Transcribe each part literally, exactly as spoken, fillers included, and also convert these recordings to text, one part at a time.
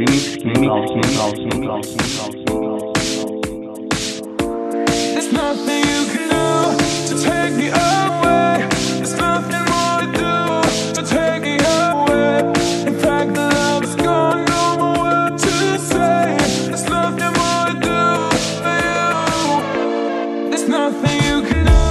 Remix King House, King House, King House, King House, King House. There's nothing you can do to take me away. There's nothing more to do to take me away. In fact, the love is gone, no more word to say. There's nothing more to do for you. There's nothing you can do.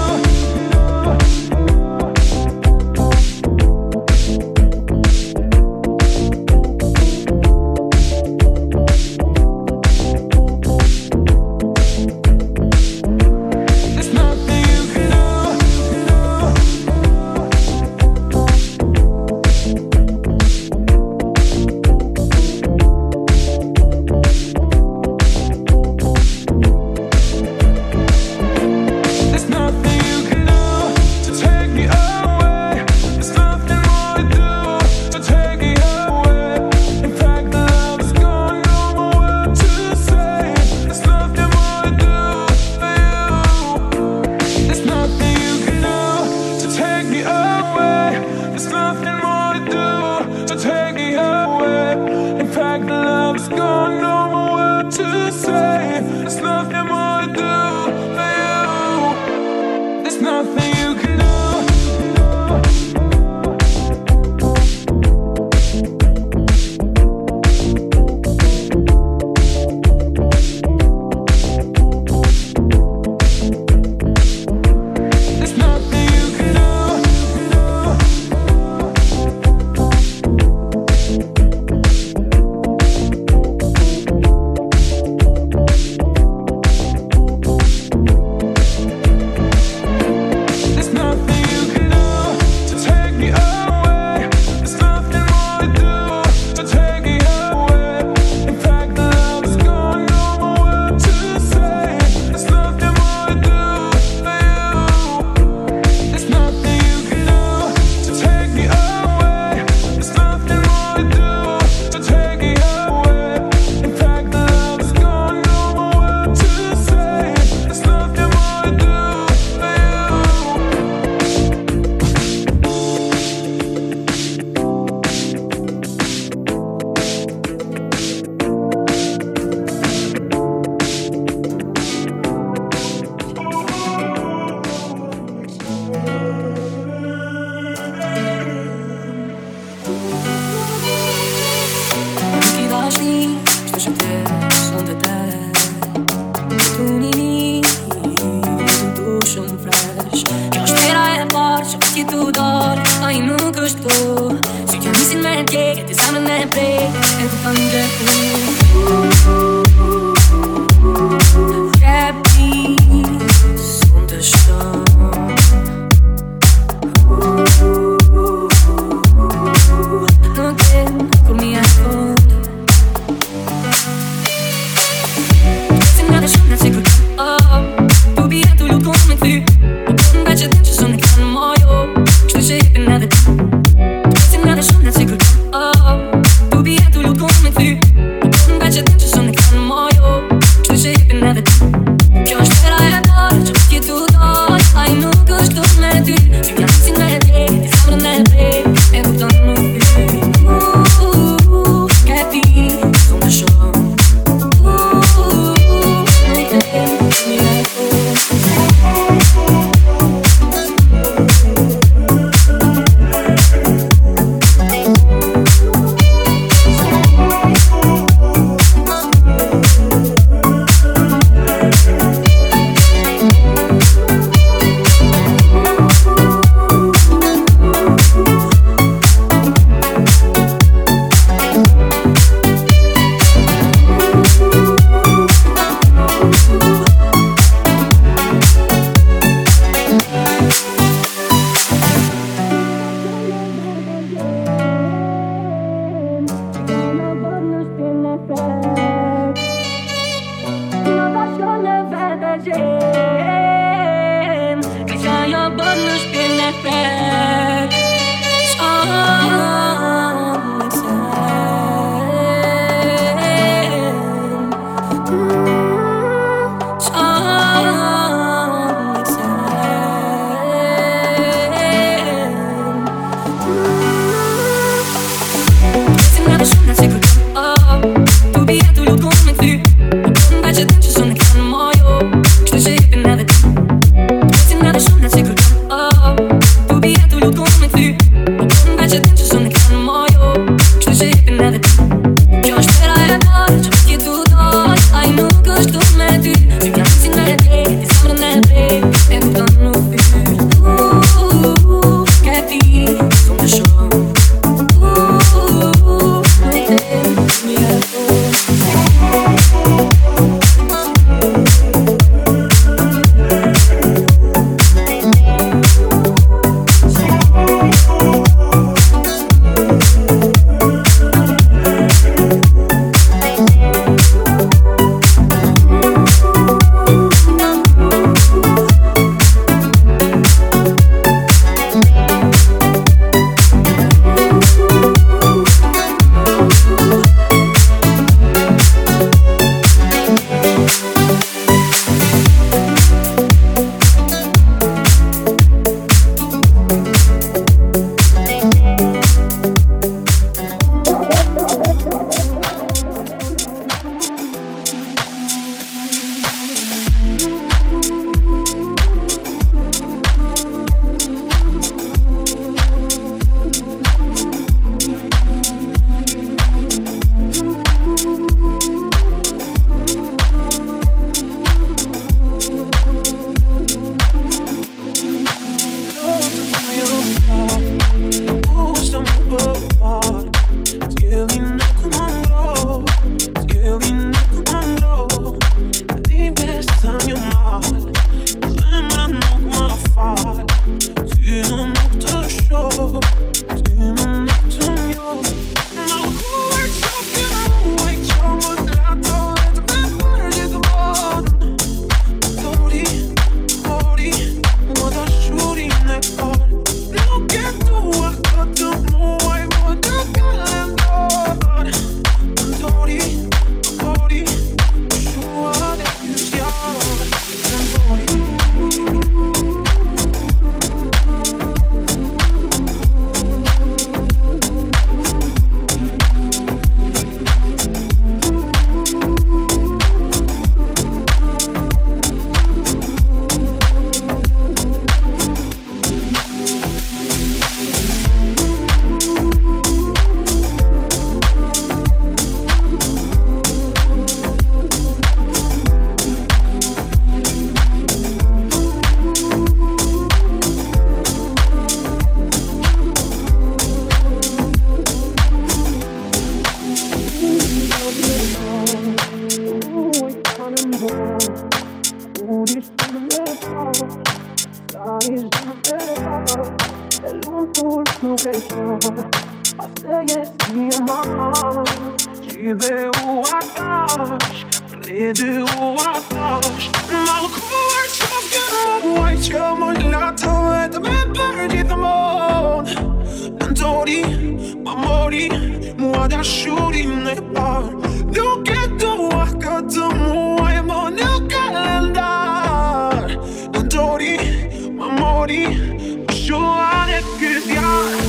Another song that's secret. Oh. país el último que yo passeie si mal. Tive o atrás, perdi o atrás. Mal corte av white jag målar ett med perdido mål. Nantori, mamori, muada shuri nepar. Nu ghetto akadamu ai mo nu kalendar. Nantori, mamori, shuane kudya.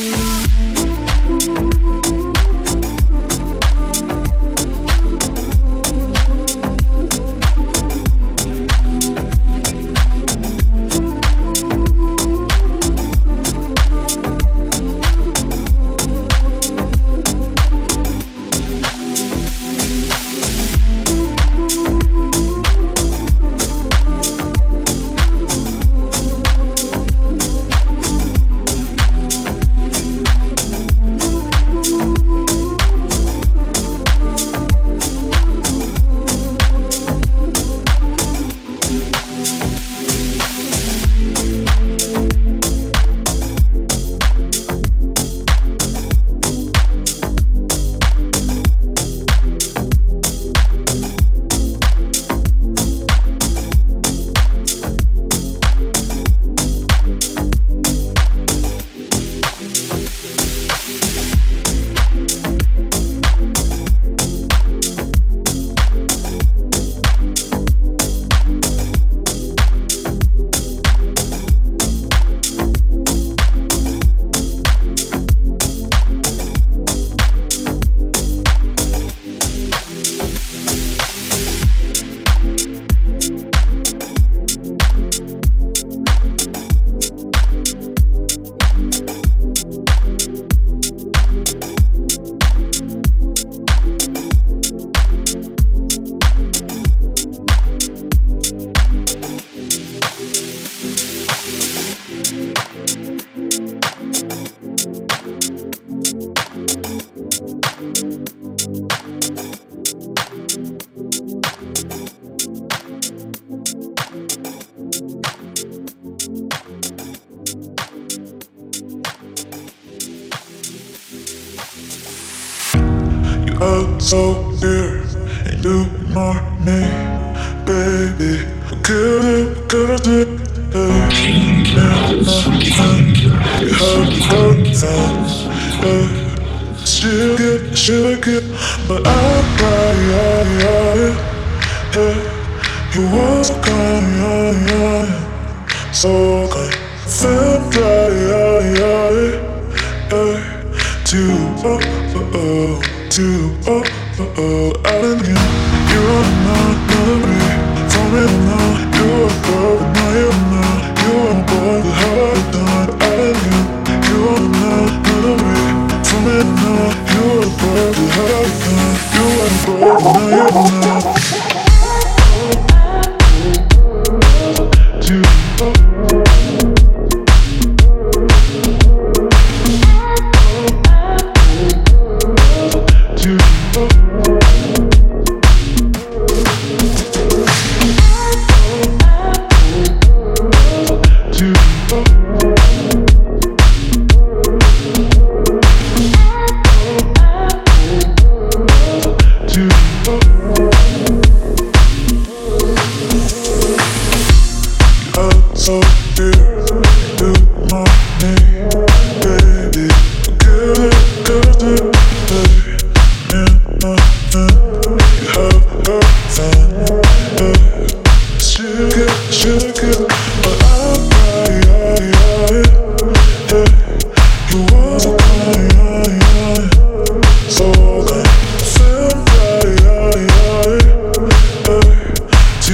Up so near, and you know me, baby. Could could I do it? You have a still get, still get, but I cry, yeah, yeah, yeah. You was so kind, yeah, yeah, so kind. Felt right, yeah, yeah, yeah. Too, oh, oh, oh. To oh oh oh, out again. You're on another way. From it now, you're a girl, but now you're not. You're a boy, but how have I done? Out again. You're on another way. From it now, you're a boy, but how have I done? You're a boy, but now you're not. To oh.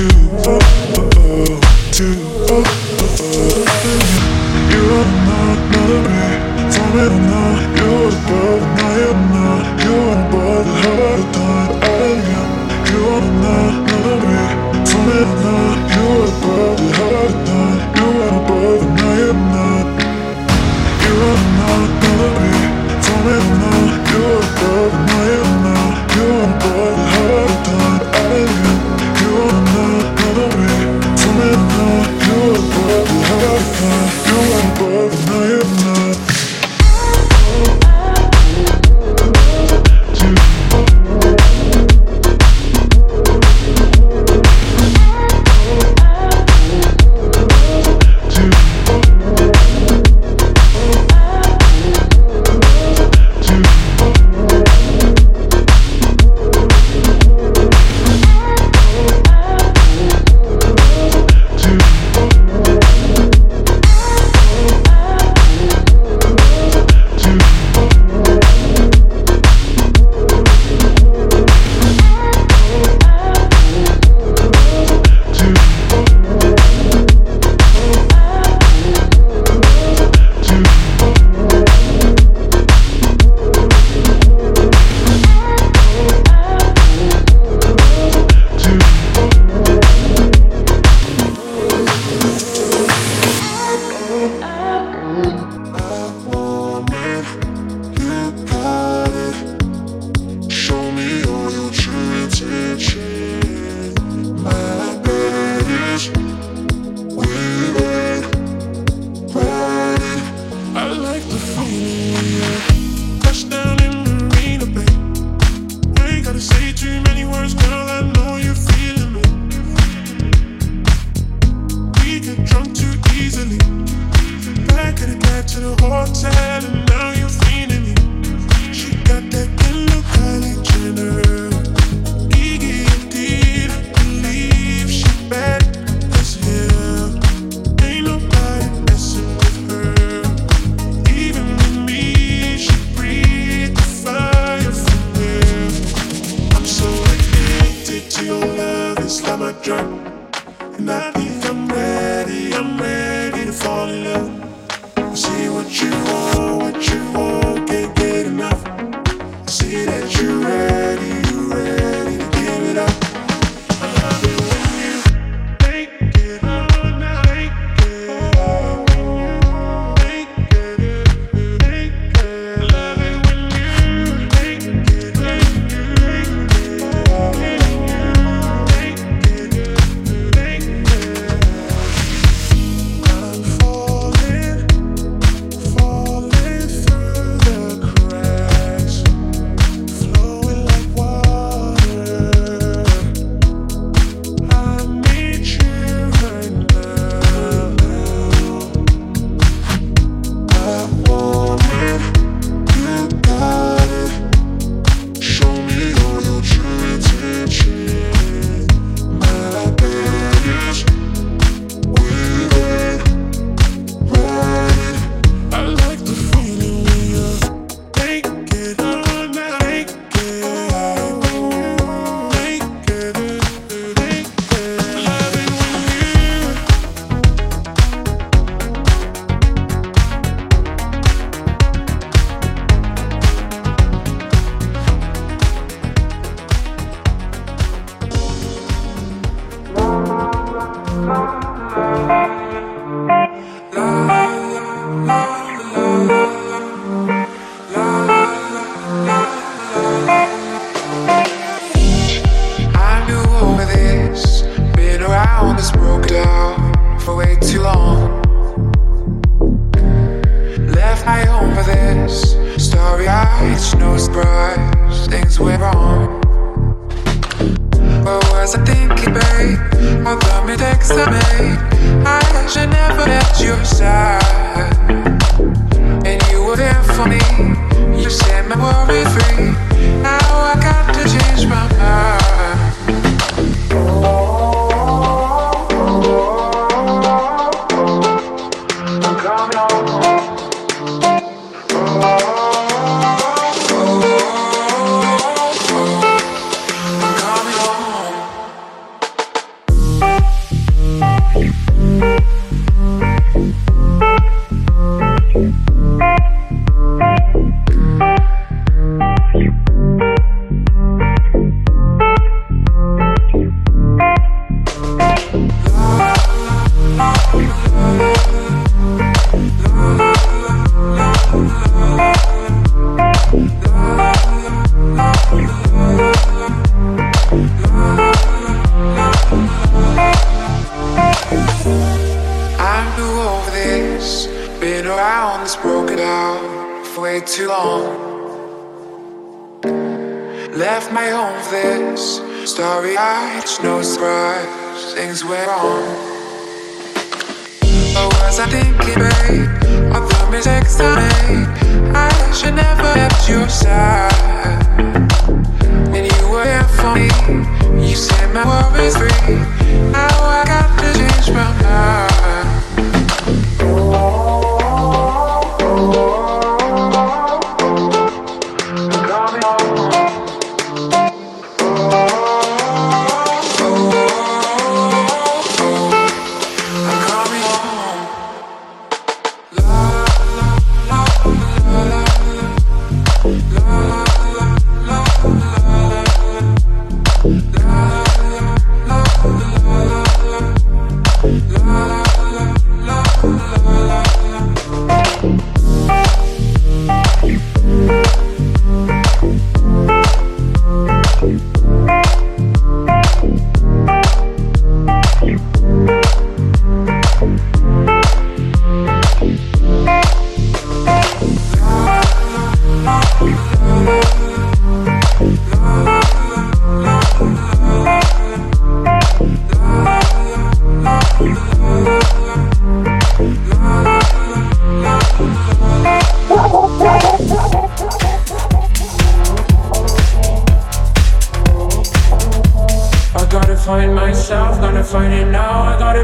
You're not feeling when you touch down in Marina Bay. I ain't gotta say too many words, girl, I know you're feeling me. We get drunk too easily. Back at the cab to the hotel, and now you're feeling me. She got that good look, Kylie Jenner. Iggy indeed, I believe she bad as hell. Ain't nobody messing with her. Even with me, she breathed the fire from there. I'm so addicted to your love, it's like my drug. And I think I'm ready, I'm ready to fall in love. See what you want, what you want, can't get enough. See that you're ready, you're ready to give it up. I love it when you make it all now, make it, make it, make it. I love it when you make it, make it, make it, make it. I'm falling. Falling through the cracks, flowing like water. I need you right now. I want it, you got it. Show me all your true intention. My bed is with it, right. I like the feeling when you make it all now, make it, make it, make it. Love it when you. I knew over this, been around this, broke down for way too long. Left my home for this, starry eyes, no surprise, things went wrong. What was I thinking, babe? All the mistakes I made, I should never left your side. And you were there for me, you set my worries free. Now I got to change my mind. I'm coming home. I'm coming home. I'm new over this, been around this, broken out for way too long. Left my home for this, starry eyed, no surprise, things went wrong. What was I thinking, babe? All the mistakes I made, I should never left your side. And you were there for me, you set my worries free. Now I got to change my mind. I'm coming home. I'm coming home.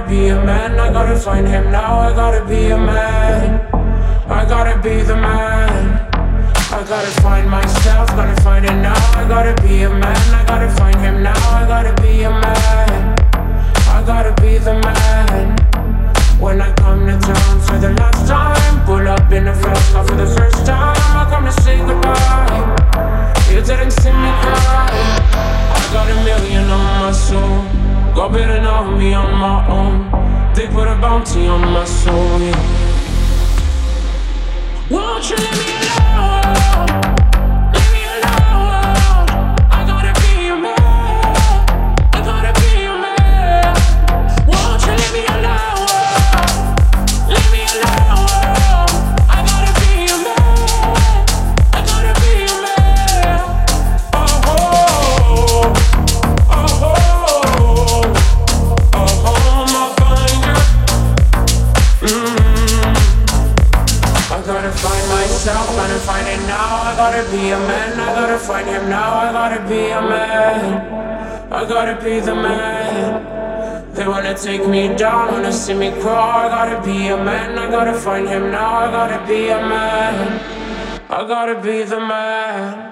gotta be a man, I gotta find him now, I gotta be a man. I gotta be the man. I gotta find myself, gotta find it now, I gotta be a man, I gotta find him now, I gotta be a man. I gotta be the man. When I come to town for the last time, pull up in a fast car for the first time, I come to say goodbye. You didn't see me cry. I got a million on my soul. Go better know me on my own. They put a bounty on my soul, yeah. Won't you leave me alone? Leave me alone. I gotta be a man. I gotta be a man. Won't you leave me alone? Leave me alone. I gotta be a man. I gotta be a man. Oh, oh, oh, oh, oh, my finder. Mm-hmm. I gotta find myself, gotta find it now. I gotta be a man, I gotta find him now. I gotta be a man, I gotta be the man. They wanna take me down, wanna see me crawl. I gotta be a man, I gotta find him now. I gotta be a man, I gotta be the man.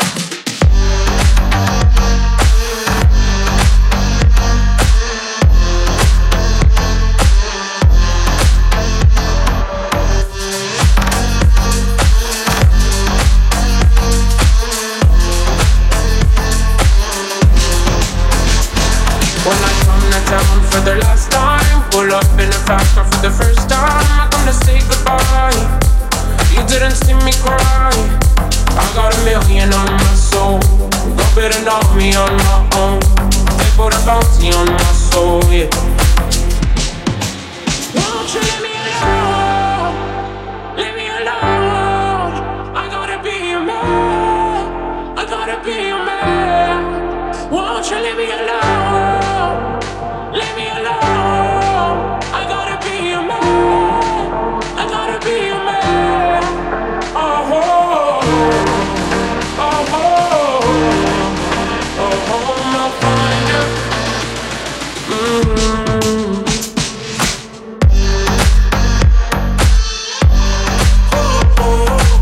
When I come to town for the last time, pull up in a fast car for the first time, I come to say goodbye. You didn't see me cry. I got a million on my soul. Go better know me on my own. They put a bounty on my soul, yeah. Won't you leave me alone? Leave me alone. I gotta be a man. I gotta be a man. Won't you leave me alone? Leave me alone. I gotta be a man. I gotta be a man. Oh, oh, oh, oh, oh, oh, my finder. Mm-hmm. Oh, oh.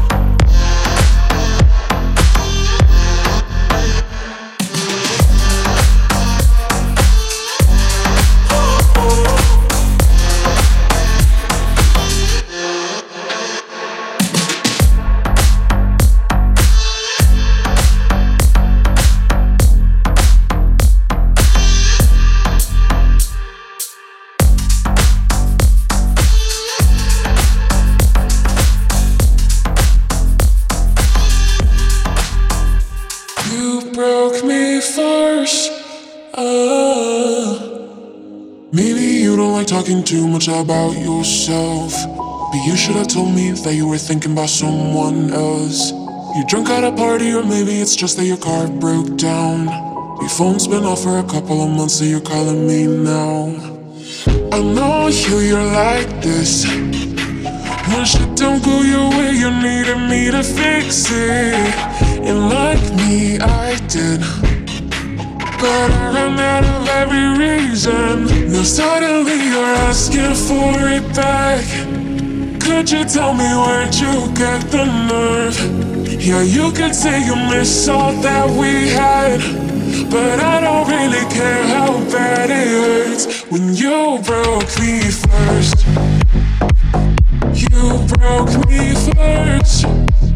You broke me first. Uh, maybe you don't like talking too much about yourself, but you should have told me that you were thinking about someone else. You're drunk at a party, or maybe it's just that your car broke down. Your phone's been off for a couple of months, so you're calling me now. I know you, you're like this. When shit don't go your way, you needed me to fix it. And like me, I did, but I ran out of every reason. Now suddenly you're asking for it back. Could you tell me where'd you get the nerve? Yeah, you could say you miss all that we had, but I don't really care how bad it hurts. When you broke me first, you broke me first.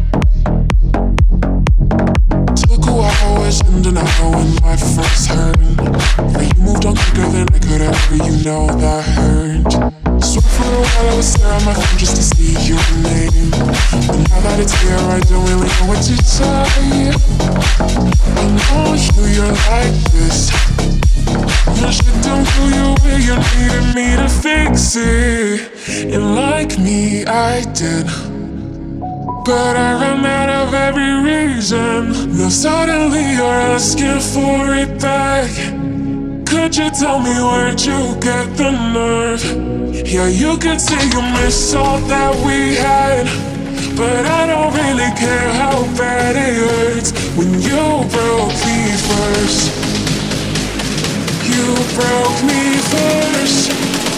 Took a while, was in and out when I first heard. Now you moved on quicker than I could ever, you know that hurt. So for a while I was staring at my phone just to see your name, but now that it's here I don't really know what to say. I know you, you're like this. When shit don't go your way, you needed me to fix it. And like me, I did, but I ran out of every reason. Now suddenly you're asking for it back. Could you tell me where'd you get the nerve? Yeah, you could say you miss all that we had, but I don't really care how bad it hurts. When you broke me first, you broke me first.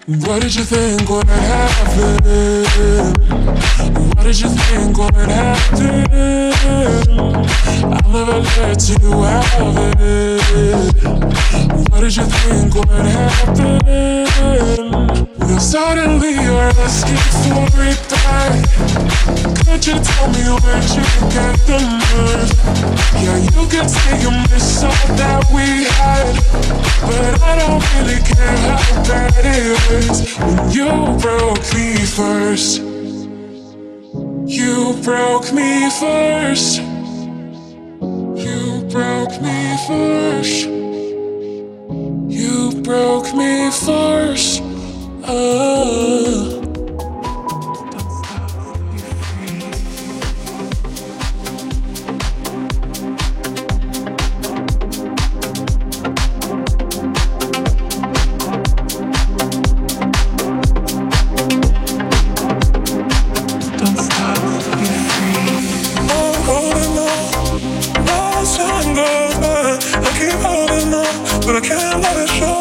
What did you think would happen? What did you think would happen? I'll never let you have it. What did you think would happen? Well, suddenly you're asking for it back. Could you tell me where'd you get the nerve? Yeah, you could say you miss all that we had, but I don't really care how bad it is. When you broke me first, you broke me first, you broke me first, you broke me first. Oh. But I can't let it show.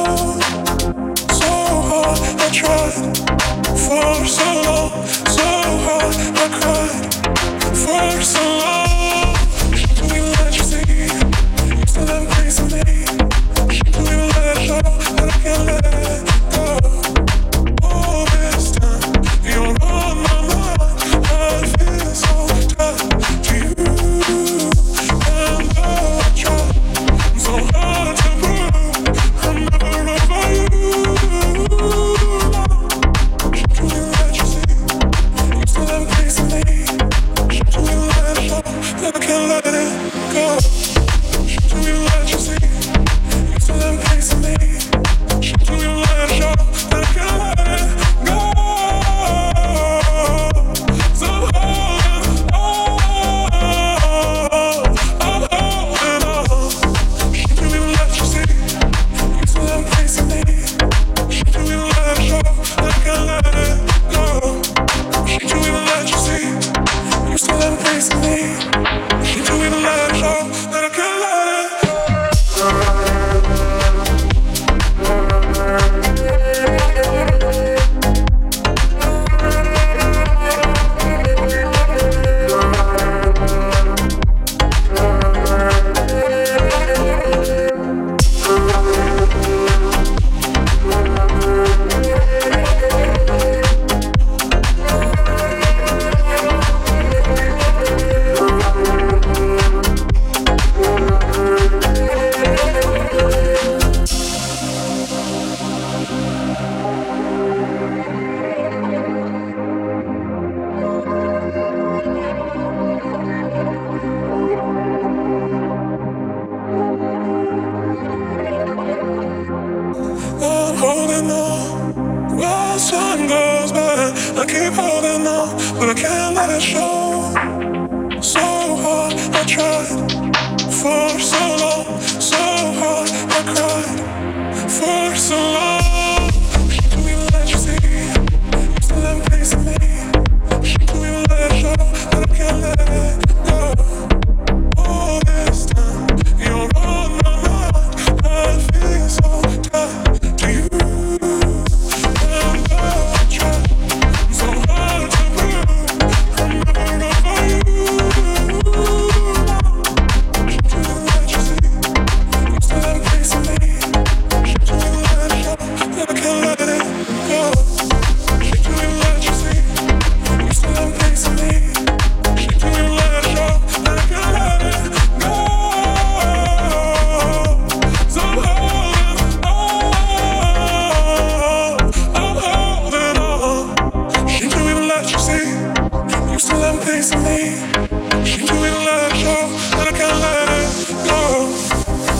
So hard I tried for so long. So hard I cried for so long. She told me let you see. You still have a place in me. She told me to let it show, but I can't let it go. All this time you're on my mind. I feel so tied to you. And though I tried so hard to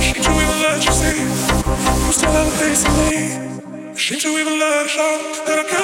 She too even let it show that I can't